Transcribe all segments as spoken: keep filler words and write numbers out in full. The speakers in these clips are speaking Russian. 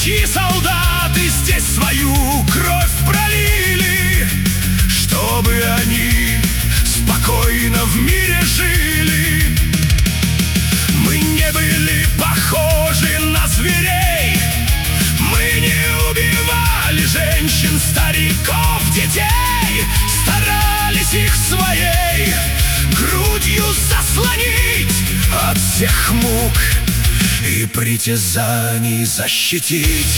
чьи солдаты здесь свою кровь пролили, чтобы они спокойно в мире жили. Мы не были похожи на зверей, мы не убивали женщин, стариков, детей, старались их своей грудью заслонить от всех мук и притязаний защитить.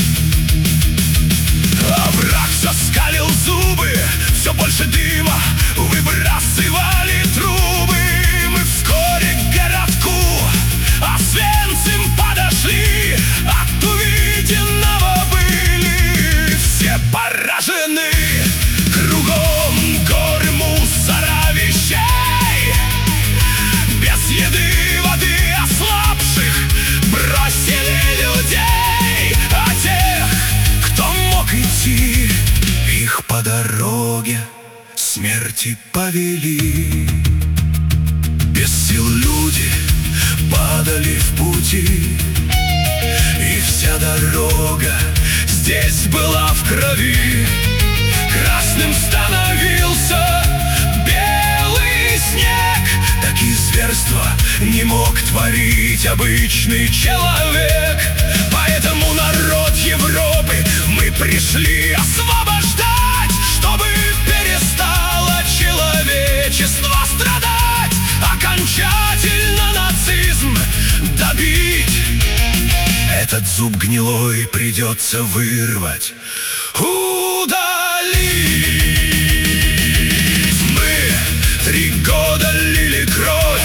А враг все скалил зубы, все больше дыма выбрасывали трубы. Мы вскоре к городку Освенцим подошли, от увиденного были все поражены. Кругом горы мусора, вещей, без еды, воды, ослабших бросили людей. А тех, кто мог идти, их по дороге смерти повели. Без сил люди падали в пути, и вся дорога здесь была в крови. Красным становился белый снег, такие зверства не мог творить обычный человек. Поэтому народ Европы мы пришли освобождать, чтобы перестало человечество страдать, окончательно нацизм добить. Этот зуб гнилой придется вырвать, удалить. Мы три года лили кровь,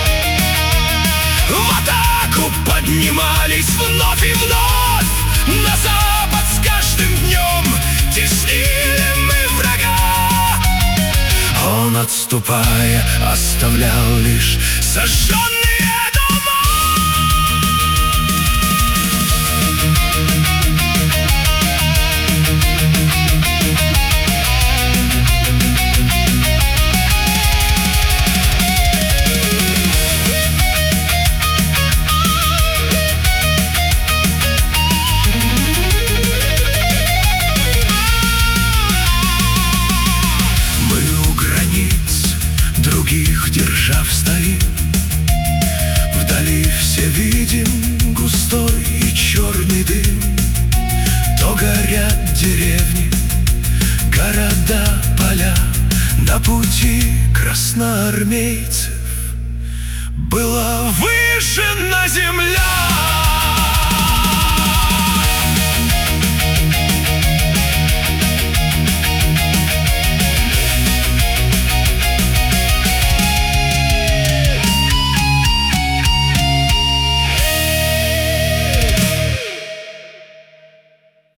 в атаку поднимались вновь и вновь. На запад с каждым днем теснили мы врага. Он, отступая, оставлял лишь сожженные дома. Других держав стоим, вдали все видим густой и черный дым. То горят деревни, города, поля, на пути красноармейцев была выжжена земля.